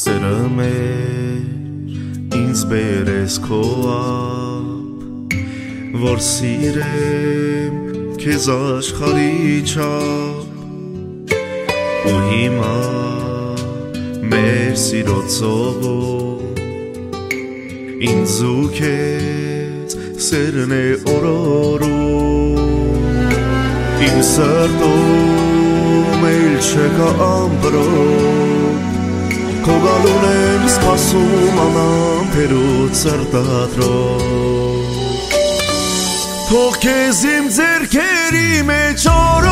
Սերը մեր ինձ բերես քո ապ, որ սիրեմ քեզ աշխարհի չափ, ու հիմա մեր սիրո ծովով ինձ ու քեզ սերն է օրորում, իմ սրտում էլ չկա ամպրոպ, քո գալուն եմ սպասում անամպերուց սրտադրով, թող քեզ իմ ձեռքերի մեջ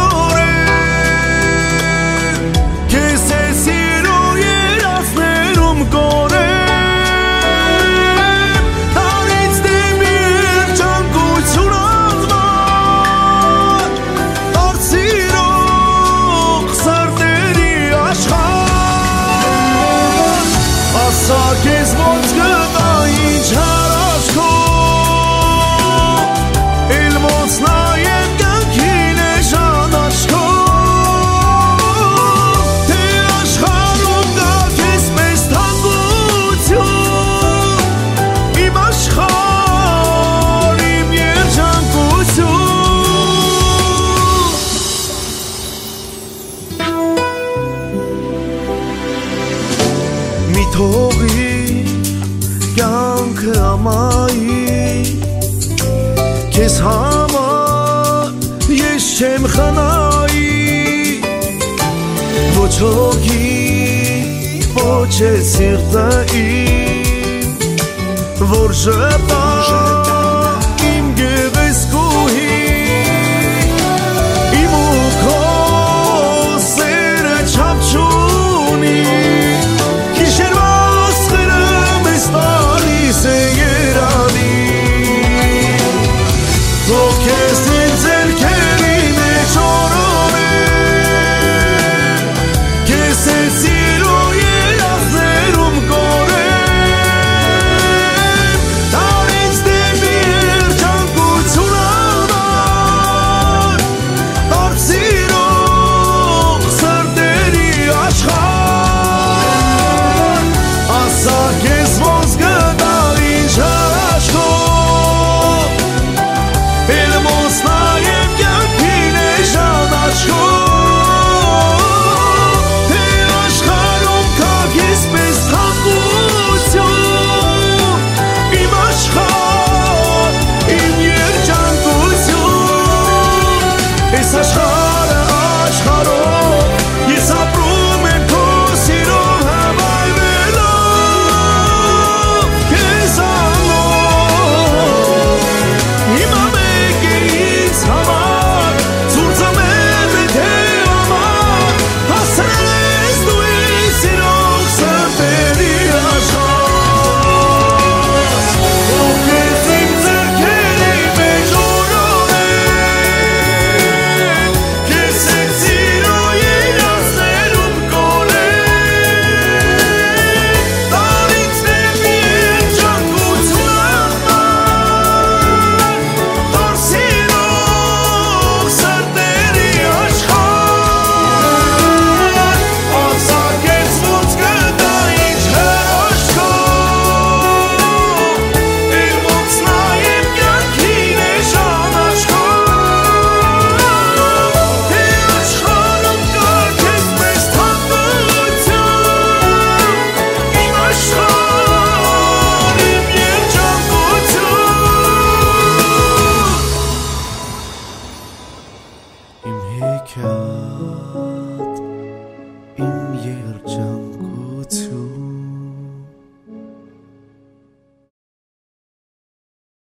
օրորեմ, քեզ է սիրո երազներում կորեմ, տարից դեպի երջանկություն ազման, արցիրող սրտերի աշխարհ, ասա քեզ ոնց գտա ինչ հրաշքով, էլ ոնց նայեմ կյանքին է ժանաչքով, թե աշխարհում կա քեզ պես թանկություն, իմ աշխարհ, իմ երջանկություն, մի թողի կյանքը ամայի, քեզ համար ես չեմ խնայի, ոչ հոգի, ոչ է սիրտը իմ, որ ժպտա իմ գեղեցկուհի, իմ ու քո սերը չափ չունի, գիշերվա սխրը մեզ տալիս է երանի, թող քեզ իմ ձեռքերի մեջ օրորեմ, քեզ է սիրո երազներում կորեմ, տարից դեպի երջանկություն անան, արցիրող սրտերի աշխարհ, ասա քեզ ոնց գտա ինչ հրաշքով, էլ ոնց նայեմ կյանքին է ժանաչքով, թե աշխարհում կա քեզ պես թանկություն, իմ աշխարհ, իմ երջանկություն, այս աշխարհը աշխարհով, ես ապրում եմ քո սիրով հավայնելով, քեզանով, հիմա մեկ է ինձ համար, ցուրտը մեր է թե համար, հասել ես դու ինձ սիրող սրտերի աշխարհ, թող քեզ իմ ձեռքերի մեջ օրորեմ, քեզ է սիրո երազներում կորեմ, տարից դեպի երջանկություն անման, արցիրող սրտերի աշխարհ, ասա քեզ ոնց գտա ինչ հրաշքով, էլ ոնց նայեմ կյանքին է ժանաչքով, թե աշխարհում կա քեզ պես թանկություն, իմ աշխարհ, իմ երջանկություն, իմ հեքիաթ